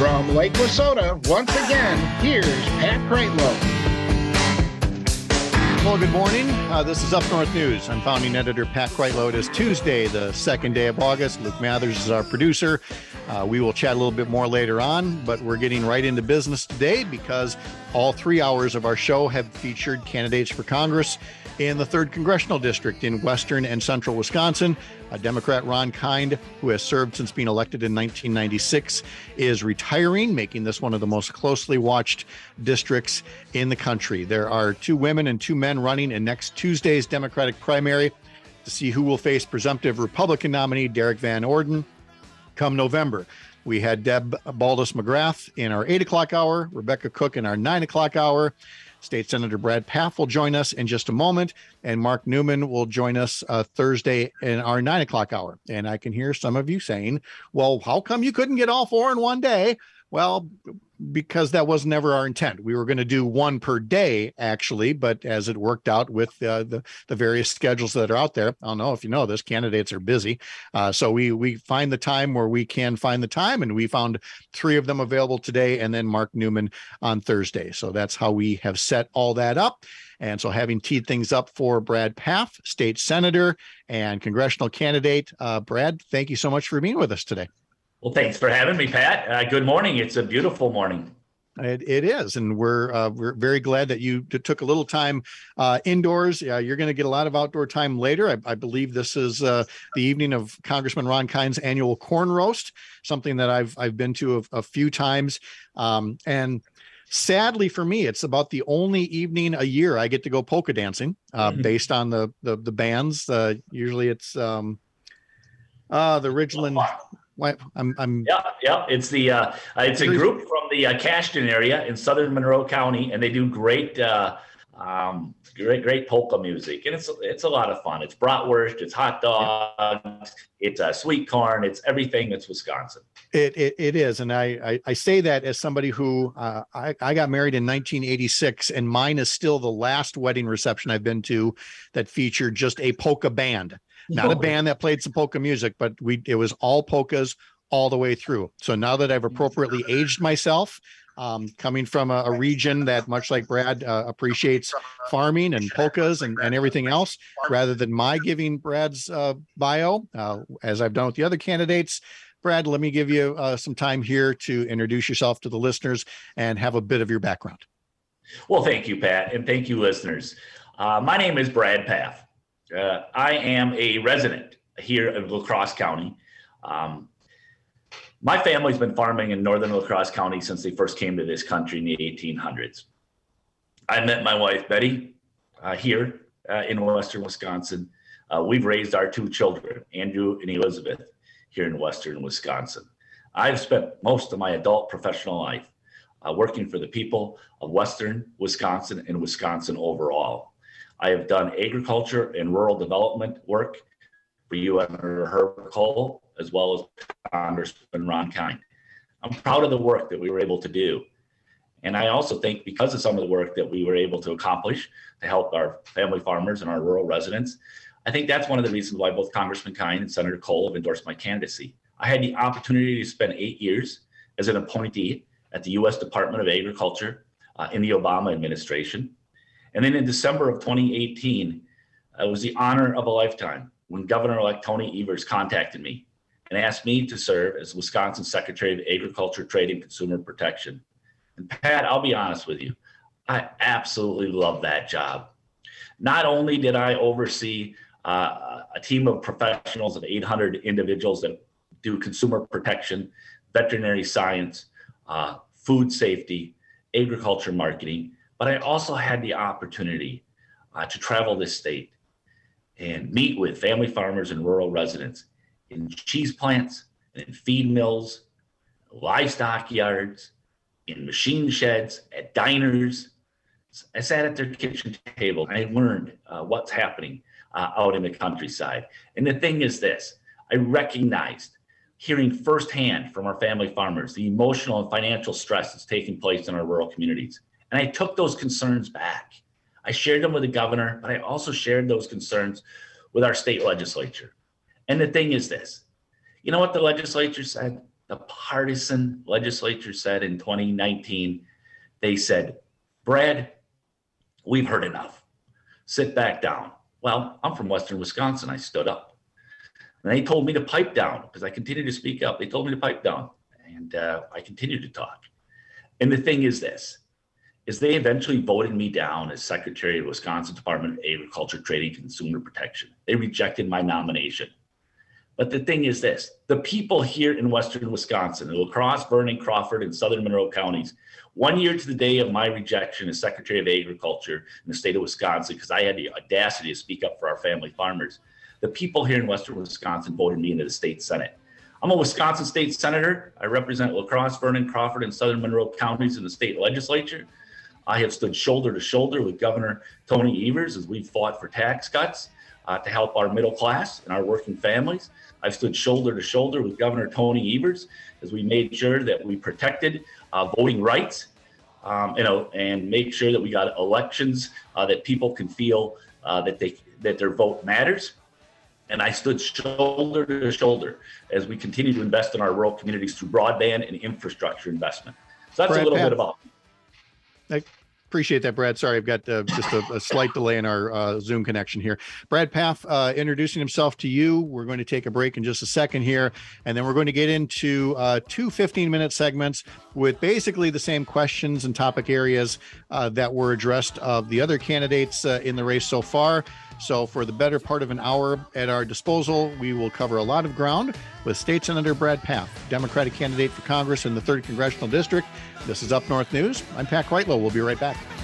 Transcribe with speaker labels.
Speaker 1: From Lake Wissota, once again, here's Pat Kreitlow.
Speaker 2: Well, good morning. This is Up North News. I'm founding editor Pat Kreitlow. It is Tuesday, the second day of August. Luke Mathers is our producer. We will chat a little bit more later on, but we're getting right into business today because all 3 hours of our show have featured candidates for Congress in the 3rd Congressional District in western and central Wisconsin. Democrat Ron Kind, who has served since being elected in 1996, is retiring, making this one of the most closely watched districts in the country. There are 2 women and 2 men running in next Tuesday's Democratic primary to see who will face presumptive Republican nominee Derek Van Orden come November. We had Deb Baldas McGrath in our 8 o'clock hour, Rebecca Cook in our 9 o'clock hour. State Senator Brad Pfaff will join us in just a moment, and Mark Newman will join us Thursday in our 9 o'clock hour. And I can hear some of you saying, well, how come you couldn't get all 4 in one day? Well, because that was never our intent. We were going to do 1 per day, actually, but as it worked out with the various schedules that are out there, I don't know if you know this, candidates are busy. So we find the time where we can find the time, and we found 3 of them available today, and then Mark Newman on Thursday. So that's how we have set all that up. And so having teed things up for Brad Pfaff, state senator and congressional candidate. Brad, thank you so much for being with us today.
Speaker 3: Well, thanks for having me, Pat. Good morning. It's a beautiful morning.
Speaker 2: It is, and we're very glad that you took a little time indoors. You're going to get a lot of outdoor time later. I believe this is the evening of Congressman Ron Kind's annual corn roast, something that I've been to a few times, and sadly for me, it's about the only evening a year I get to go polka dancing, based on the bands. Usually it's the Ridgeland.
Speaker 3: Yeah. It's a group from the Cashton area in southern Monroe County, and they do great polka music, and it's a lot of fun. It's bratwurst, it's hot dogs, it's sweet corn, it's everything that's Wisconsin.
Speaker 2: It is, and I say that as somebody who I got married in 1986, and mine is still the last wedding reception I've been to that featured just a polka band. Not a band that played some polka music, but it was all polkas all the way through. So now that I've appropriately aged myself, coming from a region that, much like Brad, appreciates farming and polkas and everything else, rather than my giving Brad's bio, as I've done with the other candidates, Brad, let me give you some time here to introduce yourself to the listeners and have a bit of your background.
Speaker 3: Well, thank you, Pat, and thank you, listeners. My name is Brad Pfaff. I am a resident here in La Crosse County. My family's been farming in northern La Crosse County since they first came to this country in the 1800s. I met my wife, Betty, here in western Wisconsin. We've raised our 2 children, Andrew and Elizabeth, here in western Wisconsin. I've spent most of my adult professional life working for the people of western Wisconsin and Wisconsin overall. I have done agriculture and rural development work for you under Herb Kohl, as well as Congressman Ron Kind. I'm proud of the work that we were able to do. And I also think because of some of the work that we were able to accomplish to help our family farmers and our rural residents, I think that's one of the reasons why both Congressman Kind and Senator Kohl have endorsed my candidacy. I had the opportunity to spend 8 years as an appointee at the U.S. Department of Agriculture in the Obama administration. And then in December of 2018, it was the honor of a lifetime when Governor-elect Tony Evers contacted me and asked me to serve as Wisconsin Secretary of Agriculture, Trade, and Consumer Protection. And Pat, I'll be honest with you, I absolutely love that job. Not only did I oversee a team of professionals of 800 individuals that do consumer protection, veterinary science, food safety, agriculture marketing, but I also had the opportunity to travel this state and meet with family farmers and rural residents in cheese plants, in feed mills, livestock yards, in machine sheds, at diners. I sat at their kitchen table and I learned what's happening out in the countryside. And the thing is this, I recognized, hearing firsthand from our family farmers, the emotional and financial stress that's taking place in our rural communities. And I took those concerns back. I shared them with the governor, but I also shared those concerns with our state legislature. And the thing is this, you know what the legislature said? the partisan legislature said in 2019, they said, Brad, we've heard enough. Sit back down. Well, I'm from Western Wisconsin. I stood up. And they told me to pipe down because I continued to speak up. They told me to pipe down, and I continued to talk. And the thing is this, is they eventually voted me down as Secretary of Wisconsin Department of Agriculture, Trade, and Consumer Protection. They rejected my nomination. But the thing is this, the people here in Western Wisconsin, in La Crosse, Vernon, Crawford, and Southern Monroe counties, 1 year to the day of my rejection as Secretary of Agriculture in the state of Wisconsin, because I had the audacity to speak up for our family farmers, the people here in Western Wisconsin voted me into the state Senate. I'm a Wisconsin state senator. I represent La Crosse, Vernon, Crawford, and Southern Monroe counties in the state legislature. I have stood shoulder to shoulder with Governor Tony Evers as we've fought for tax cuts to help our middle class and our working families. I've stood shoulder to shoulder with Governor Tony Evers as we made sure that we protected voting rights, and make sure that we got elections that people can feel that their vote matters. And I stood shoulder to shoulder as we continue to invest in our rural communities through broadband and infrastructure investment. So that's
Speaker 2: Brad,
Speaker 3: a little bit about.
Speaker 2: I appreciate that, Brad. Sorry, I've got just a slight delay in our Zoom connection here. Brad Pfaff introducing himself to you. We're going to take a break in just a second here, and then we're going to get into two 15-minute segments with basically the same questions and topic areas that were addressed of the other candidates in the race so far. So for the better part of an hour at our disposal, we will cover a lot of ground with State Senator Brad Pfaff, Democratic candidate for Congress in the 3rd Congressional District. This is Up North News. I'm Pat Kreitlow. We'll be right back.